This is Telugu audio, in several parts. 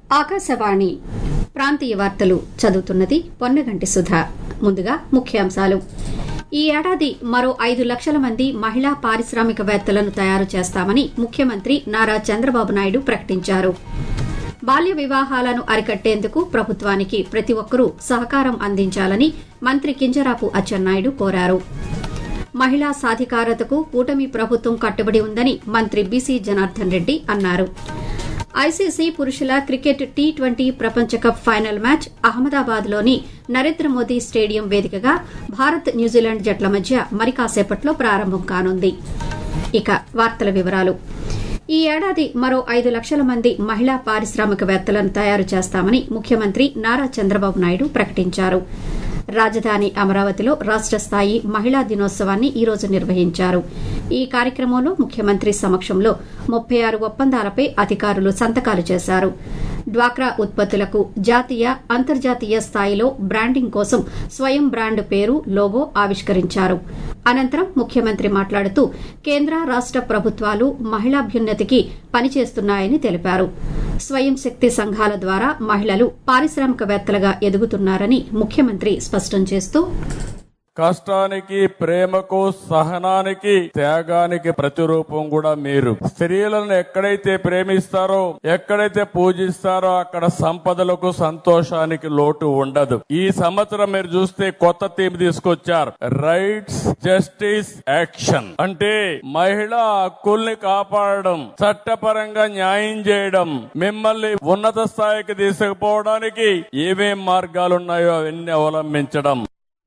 ఆకాశవాణి ప్రాంతీయ వార్తలు చదువుతున్నది పొన్నగంటి సుధా. ముందుగా ముఖ్యాంశాలు. ఈ ఏడాది మరో 5 లక్షల మంది మహిళా పారిశ్రామికవేత్తలను తయారు చేస్తామని ముఖ్యమంత్రి నారా చంద్రబాబు నాయుడు ప్రకటించారు. బాల్య వివాహాలను అరికట్టేందుకు ప్రభుత్వానికి ప్రతి ఒక్కరూ సహకారం అందించాలని మంత్రి కింజరాపు అచ్చెన్నాయుడు కోరారు. మహిళా సాధికారతకు కూటమి ప్రభుత్వం కట్టుబడి ఉందని మంత్రి బీసీ జనార్దన్ రెడ్డి అన్నారు. ఐసీసీ పురుషుల క్రికెట్ టీ20 ప్రపంచ కప్ ఫైనల్ మ్యాచ్ అహ్మదాబాద్లోని నరేంద్ర మోదీ స్టేడియం వేదికగా భారత్ న్యూజిలాండ్ జట్ల మధ్య మరి కాసేపట్లో ప్రారంభం కానుంది. ఇక వార్తల వివరాలు. ఈ ఏడాది మరో 5 లక్షల మంది మహిళా పారిశ్రామికవేత్తలను తయారు చేస్తామని ముఖ్యమంత్రి నారా చంద్రబాబు నాయుడు ప్రకటించారు. రాజధాని అమరావతిలో రాష్ట స్థాయి మహిళా దినోత్సవాన్ని ఈ రోజు నిర్వహించారు. ఈ కార్యక్రమంలో ముఖ్యమంత్రి సమక్షంలో 36 ఒప్పందాలపై అధికారులు సంతకాలు చేశారు. డ్వాక్రా ఉత్పత్తులకు జాతీయ, అంతర్జాతీయ స్థాయిలో బ్రాండింగ్ కోసం స్వయం బ్రాండ్ పేరు, లోగో ఆవిష్కరించారు. అనంతరం ముఖ్యమంత్రి మాట్లాడుతూ కేంద్ర రాష్ట ప్రభుత్వాలు మహిళాభ్యున్నతికి పనిచేస్తున్నాయని తెలిపారు. స్వయం శక్తి సంఘాల ద్వారా మహిళలు పారిశ్రామికవేత్తలుగా ఎదుగుతున్నారని ముఖ్యమంత్రి స్పష్టం చేస్తూ, కష్టానికి, ప్రేమకు, సహనానికి, త్యాగానికి ప్రతిరూపం కూడా మీరు. స్త్రీలను ఎక్కడైతే ప్రేమిస్తారో, ఎక్కడైతే పూజిస్తారో అక్కడ సంపదలకు, సంతోషానికి లోటు ఉండదు. ఈ సంవత్సరం మీరు చూస్తే కొత్త థీమ్ తీసుకొచ్చారు, రైట్స్, జస్టిస్, యాక్షన్. అంటే మహిళా హక్కుల్ని కాపాడడం, చట్టపరంగా న్యాయం చేయడం, మిమ్మల్ని ఉన్నత స్థాయికి తీసుకుపోవడానికి ఏమేం మార్గాలున్నాయో అవన్నీ అవలంబించడం.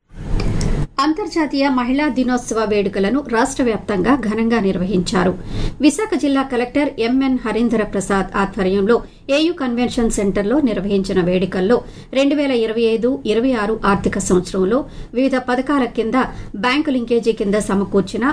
అంతర్జాతీయ మహిళా దినోత్సవ వేడుకలను రాష్ట వ్యాప్తంగా ఘనంగా నిర్వహించారు. విశాఖ జిల్లా కలెక్టర్ ఎంఎన్ హరీంద్ర ప్రసాద్ ఆధ్వర్యంలో ఏయూ కన్వెన్షన్ సెంటర్లో నిర్వహించిన వేడుకల్లో 2025-26 ఆర్థిక సంవత్సరంలో వివిధ పథకాల కింద బ్యాంకు లింకేజీ కింద సమకూర్చిన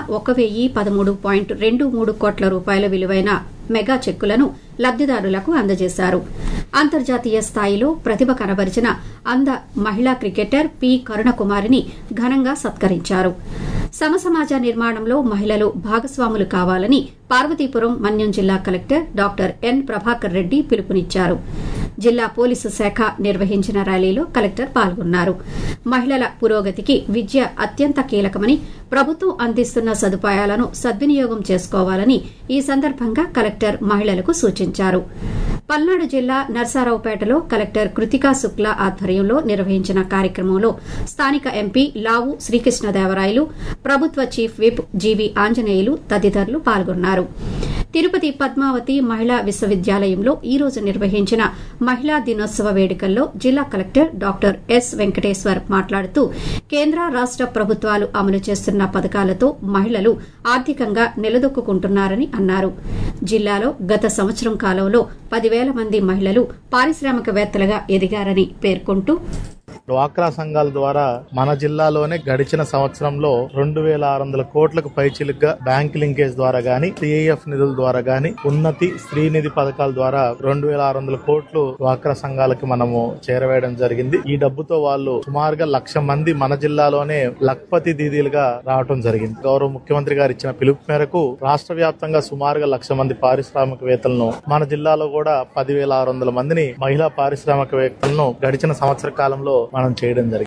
1013.23 కోట్ల రూపాయల విలువైన మెగా చెక్కులను లబ్దిదారులకు అందజేశారు. అంతర్జాతీయ స్థాయిలో ప్రతిభ కనబరిచిన అంద మహిళా క్రికెటర్ పి కరుణకుమారిని ఘనంగా సత్కరించారు. సమసమాజ నిర్మాణంలో మహిళలు భాగస్వాములు కావాలని పార్వతీపురం మన్యం జిల్లా collector doctor N Prabhakar Reddy పిలుపునిచ్చారు. జిల్లా పోలీసు శాఖ నిర్వహించిన ర్యాలీలో కలెక్టర్ పాల్గొన్నారు. మహిళల పురోగతికి విద్య అత్యంత కీలకమని, ప్రభుత్వం అందిస్తున్న సదుపాయాలను సద్వినియోగం చేసుకోవాలని ఈ సందర్భంగా కలెక్టర్ మహిళలకు సూచించారు. పల్నాడు జిల్లా నర్సారావుపేటలో కలెక్టర్ కృతికా శుక్లా ఆధ్వర్యంలో నిర్వహించిన కార్యక్రమంలో స్థానిక ఎంపీ లావు శ్రీకృష్ణదేవరాయలు, ప్రభుత్వ చీఫ్ విప్ జీవీ ఆంజనేయులు తదితరులు పాల్గొన్నారు. తిరుపతి పద్మావతి మహిళా విశ్వవిద్యాలయంలో ఈ రోజు నిర్వహించిన మహిళా దినోత్సవ వేడుకల్లో జిల్లా కలెక్టర్ డాక్టర్ ఎస్ వెంకటేశ్వర్ మాట్లాడుతూ కేంద్ర రాష్ట ప్రభుత్వాలు అమలు చేస్తున్న పథకాలతో మహిళలు ఆర్థికంగా నిలదొక్కుంటున్నారని అన్నారు. జిల్లాలో గత సంవత్సరం కాలంలో 10,000 మంది మహిళలు పారిశ్రామికవేత్తలుగా ఎదిగారని పేర్కొంటూ, డ్వాక్రా సంఘాల ద్వారా మన జిల్లాలోనే గడిచిన సంవత్సరంలో 2,600 కోట్లకు పైచిలుగ్గా బ్యాంక్ లింకేజ్ ద్వారా గాని, సిఐఎఫ్ నిధుల ద్వారా గాని, ఉన్నతి స్త్రీ నిధి పథకాల ద్వారా 2,600 కోట్లు డ్వాక్రా సంఘాలకి మనము చేరవేయడం జరిగింది. ఈ డబ్బుతో వాళ్ళు సుమారుగా 1,00,000 మంది మన జిల్లాలోనే లక్పతి దీదీలుగా రావడం జరిగింది. గౌరవ ముఖ్యమంత్రి గారు ఇచ్చిన పిలుపు మేరకు రాష్ట్ర వ్యాప్తంగా సుమారుగా 1,00,000 మంది పారిశ్రామికవేత్తలను, మన జిల్లాలో కూడా 10,600 మందిని మహిళా పారిశ్రామికవేత్తలను గడిచిన సంవత్సర కాలంలో మనం చేయడం జరిగింది.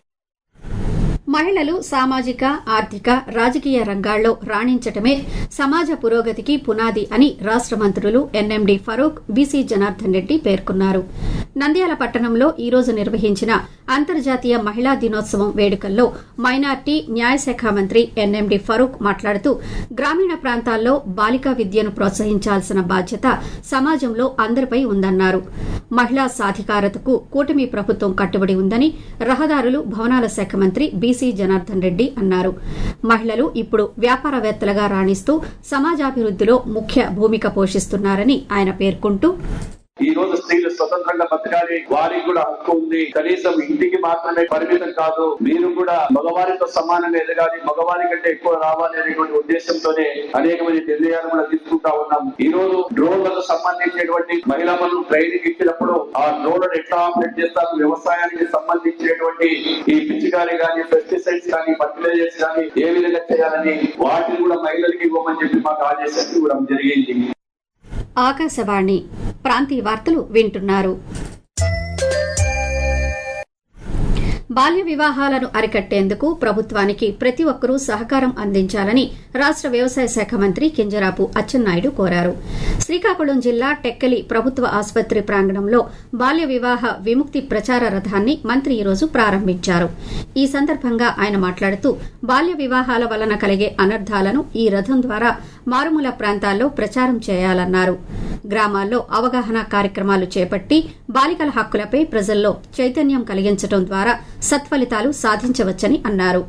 మహిళలు సామాజిక, ఆర్థిక, రాజకీయ రంగాల్లో రాణించటమే సమాజ పురోగతికి పునాది అని రాష్ట మంత్రులు ఎన్ఎండి ఫరూక్, బీసీ జనార్దన్ రెడ్డి పేర్కొన్నారు. నంద్యాల పట్టణంలో ఈ రోజు నిర్వహించిన అంతర్జాతీయ మహిళా దినోత్సవం వేడుకల్లో మైనార్టీ, న్యాయశాఖ మంత్రి ఎన్ఎండి ఫరూక్ మాట్లాడుతూ గ్రామీణ ప్రాంతాల్లో బాలికా విద్యను ప్రోత్సహించాల్సిన బాధ్యత సమాజంలో అందరిపై ఉందన్నారు. మహిళా సాధికారతకు కూటమి ప్రభుత్వం కట్టుబడి ఉందని రహదారులు, భవనాల శాఖ మంత్రి బీసీ జనార్దన్ రెడ్డి అన్నారు. మహిళలు ఇప్పుడు వ్యాపారవేత్తలుగా రాణిస్తూ సమాజాభివృద్దిలో ముఖ్య భూమిక పోషిస్తున్నారని ఆయన పేర్కొంటూ, ఈ రోజు స్త్రీలు స్వతంత్రంగా బతకాలి, వారికి కూడా హక్కు ఉంది. కనీసం ఇంటికి మాత్రమే పరిమితం కాదు, మీరు కూడా మగవారితో సమానంగా ఎదగాలి, మగవారి కంటే ఎక్కువ రావాలి అనేటువంటి ఉద్దేశంతోనే అనేక మంది నిర్ణయాలు కూడా తీసుకుంటా ఉన్నాం. ఈ రోజు డ్రోన్లకు సంబంధించినటువంటి మహిళా పనులు ట్రైనింగ్ ఇచ్చినప్పుడు ఆ డ్రోన్లను ఎట్లా ఆపరేట్ చేస్తారు, వ్యవసాయానికి సంబంధించినటువంటి ఈ పిచికారీ కానీ, పెస్టిసైడ్స్ కానీ, ఫర్టిలైజర్స్ కానీ ఏ విధంగా చేయాలని వాటిని కూడా మహిళలకి ఇవ్వమని చెప్పి మాకు ఆదేశాలు ఇవ్వడం జరిగింది. ఆకాశవాణి ప్రాంతీయ వార్తలు వింటున్నారు. బాల్య వివాహాలను అరికట్టేందుకు ప్రభుత్వానికి ప్రతి ఒక్కరూ సహకారం అందించాలని రాష్ట వ్యవసాయ శాఖ మంత్రి కింజరాపు అచ్చెన్నాయుడు కోరారు. శ్రీకాకుళం జిల్లా టెక్కలి ప్రభుత్వ ఆసుపత్రి ప్రాంగణంలో బాల్య వివాహ విముక్తి ప్రచార రథాన్ని మంత్రి ఈరోజు ప్రారంభించారు. ఈ సందర్భంగా ఆయన మాట్లాడుతూ బాల్య వివాహాల వలన కలిగే అనర్థాలను ఈ రథం ద్వారా మారుమూల ప్రాంతాల్లో ప్రచారం చేయాలన్నారు. గ్రామాల్లో అవగాహన కార్యక్రమాలు చేపట్టి బాలికల హక్కులపై ప్రజల్లో చైతన్యం కలిగించడం ద్వారా సత్ఫలితాలు సాధించవచ్చని అన్నారు.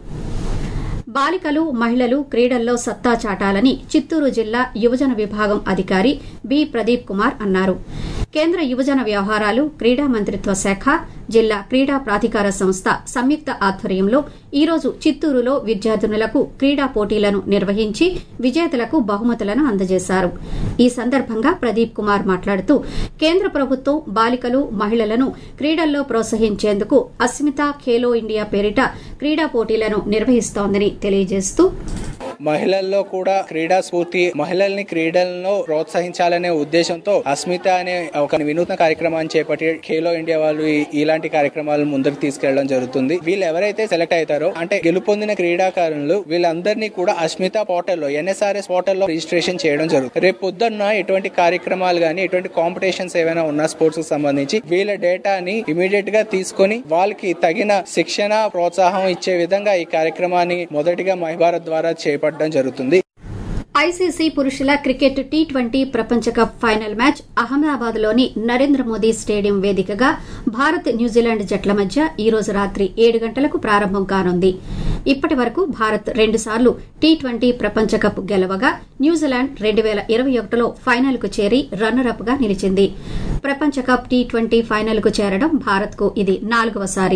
బాలికలు, మహిళలు క్రీడల్లో సత్తా చాటాలని చిత్తూరు జిల్లా యువజన విభాగం అధికారి బి ప్రదీప్ కుమార్ అన్నారు. కేంద్ర యువజన వ్యవహారాలు, క్రీడా మంత్రిత్వ శాఖ, జిల్లా క్రీడా ప్రాధికార సంస్థ సంయుక్త ఆధ్వర్యంలో ఈరోజు చిత్తూరులో విద్యార్థినులకు క్రీడా పోటీలను నిర్వహించి విజేతలకు బహుమతులను అందజేశారు. ఈ సందర్భంగా ప్రదీప్ కుమార్ మాట్లాడుతూ కేంద్ర ప్రభుత్వం బాలికలు, మహిళలను క్రీడల్లో ప్రోత్సహించేందుకు అస్మిత ఖేలో ఇండియా పేరిట క్రీడా పోటీలను నిర్వహిస్తోందని తెలియజేస్తూ మహిళల్లో కూడా క్రీడా స్ఫూర్తి, మహిళల్ని క్రీడలను ప్రోత్సహించాలనే ఉద్దేశంతో అస్మిత అనే ఒక వినూత్న కార్యక్రమాన్ని చేపట్టి ఖేలో ఇండియా వాళ్ళు ఇలాంటి కార్యక్రమాలను ముందుకు తీసుకెళ్లడం జరుగుతుంది. వీళ్ళు ఎవరైతే సెలెక్ట్ అవుతారో అంటే గెలుపొందిన క్రీడాకారులు వీళ్ళందరినీ కూడా అస్మిత పోర్టల్లో NSRS పోర్టల్లో రిజిస్ట్రేషన్ చేయడం జరుగుతుంది. రేపు పొద్దున్న ఎటువంటి కార్యక్రమాలు గానీ ఎటువంటి కాంపిటీషన్స్ ఏమైనా ఉన్నా స్పోర్ట్స్ కు సంబంధించి వీళ్ళ డేటాని ఇమీడియట్ గా తీసుకొని వాళ్ళకి తగిన శిక్షణ, ప్రోత్సాహం ఇచ్చే విధంగా ఈ కార్యక్రమాన్ని మొదటిగా మహిభారత్ ద్వారా చేపట్టడం జరుగుతుంది. ఐసీసీ పురుషుల క్రికెట్ T20 ప్రపంచ కప్ ఫైనల్ మ్యాచ్ అహ్మదాబాద్ లోని నరేంద్ర మోదీ స్టేడియం వేదికగా భారత్, న్యూజిలాండ్ జట్ల మధ్య ఈ రోజు రాత్రి 7 గంటలకు ప్రారంభం కానుంది. ఇప్పటి వరకు భారత్ 2 సార్లు T20 ప్రపంచ కప్ గెలవగా న్యూజిలాండ్ 2021లో ఫైనల్ కు చేరి రన్నర్ అప్ గా నిలిచింది. ప్రపంచ కప్ T20 ఫైనల్ కు చేరడం భారత్ కు ఇది 4వ సారి.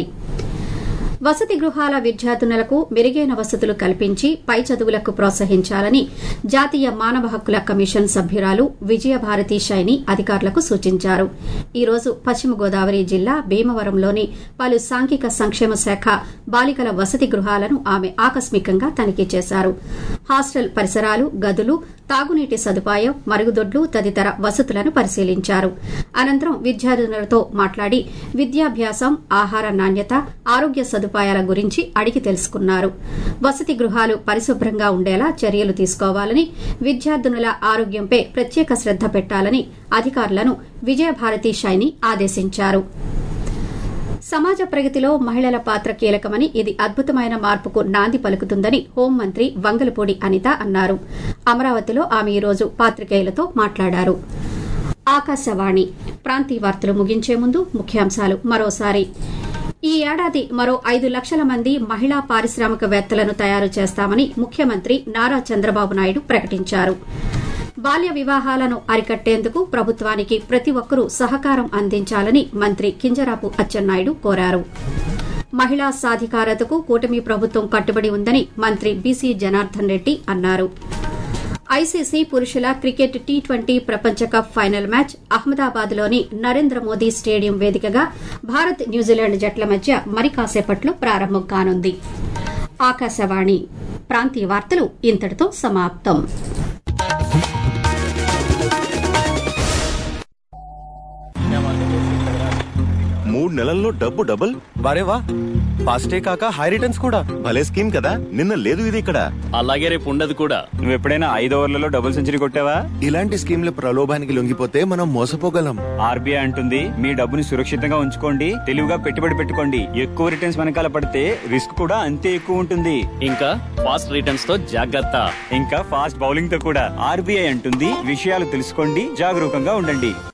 వసతి గృహాల విద్యార్థినులకు మెరుగైన వసతులు కల్పించి పై చదువులకు ప్రోత్సహించాలని జాతీయ మానవ హక్కుల కమిషన్ సభ్యురాలు విజయభారతి షైని అధికారులకు సూచించారు. ఈ రోజు పశ్చిమ గోదావరి జిల్లా భీమవరంలోని పలు సాంఘిక సంక్షేమ శాఖ బాలికల వసతి గృహాలను ఆమె ఆకస్మికంగా తనిఖీ చేశారు. హాస్టల్ పరిసరాలు, గదులు, తాగునీటి సదుపాయం, మరుగుదొడ్లు తదితర వసతులను పరిశీలించారు. అనంతరం విద్యార్థినులతో మాట్లాడి విద్యాభ్యాసం, ఆహార నాణ్యత, ఆరోగ్య సదుపాయాల గురించి అడిగి తెలుసుకున్నారు. వసతి గృహాలు పరిశుభ్రంగా ఉండేలా చర్యలు తీసుకోవాలని, విద్యార్థినుల ఆరోగ్యంపై ప్రత్యేక శ్రద్ద పెట్టాలని అధికారులను విజయభారతి షైని ఆదేశించారు. సమాజ ప్రగతిలో మహిళల పాత్ర కీలకమని, ఇది అద్భుతమైన మార్పుకు నాంది పలుకుతుందని హోంమంత్రి వంగలపూడి అనిత అన్నారు. అమరావతిలో ఆమె ఈరోజు పాత్రికేయులతో మాట్లాడారు. ఆకాశవాణి ప్రాంతీయ వార్తలు ముగించే ముందు ముఖ్యాంశాలు మరోసారి. ఈ ఏడాది మరో 5 లక్షల మంది మహిళా పారిశ్రామికవేత్తలను తయారు చేస్తామని ముఖ్యమంత్రి నారా చంద్రబాబు నాయుడు ప్రకటించారు. బాల్య వివాహాలను అరికట్టేందుకు ప్రభుత్వానికి ప్రతి ఒక్కరూ సహకారం అందించాలని మంత్రి కింజరాపు అచ్చెన్నాయుడు కోరారు. మహిళా సాధికారతకు కూటమి ప్రభుత్వం కట్టుబడి ఉందని మంత్రి బీసీ జనార్దన్ రెడ్డి అన్నారు. ఐసీసీ పురుషుల క్రికెట్ T20 ప్రపంచ కప్ ఫైనల్ మ్యాచ్ అహ్మదాబాద్లోని నరేంద్ర మోదీ స్టేడియం వేదికగా భారత్, న్యూజిలాండ్ జట్ల మధ్య మరి కాసేపట్లో ప్రారంభం కానుంది. ఆకాశవాణి ప్రాంతీయ వార్తలు ఇంతటితో సమాప్తం. 3 నెలల్లో డబ్బు డబుల్. వారేవా, ఫాస్టే కాక హై రిటర్న్స్ కూడా. భలే స్కీమ్ కదా. నిన్న లేదు ఇది ఇక్కడ. అలాగే రేపు ఉండదు కూడా. నువ్వు ఎప్పుడైనా 5 ఓవర్లలో డబుల్ సెంచరీ కొట్టావా? ఇలాంటి స్కీమ్ల ప్రలోభానికి లొంగిపోతే మనం మోసపోగలం. ఆర్బీఐ అంటుంది మీ డబ్బుని సురక్షితంగా ఉంచుకోండి, తెలివిగా పెట్టుబడి పెట్టుకోండి. ఎక్కువ రిటర్న్స్ వెనకాల పడితే రిస్క్ కూడా అంతే ఎక్కువ ఉంటుంది. ఇంకా ఫాస్ట్ రిటర్న్స్ తో జాగ్రత్త. ఇంకా ఫాస్ట్ బౌలింగ్ తో కూడా. ఆర్బీఐ అంటుంది విషయాలు తెలుసుకోండి, జాగరూకంగా ఉండండి.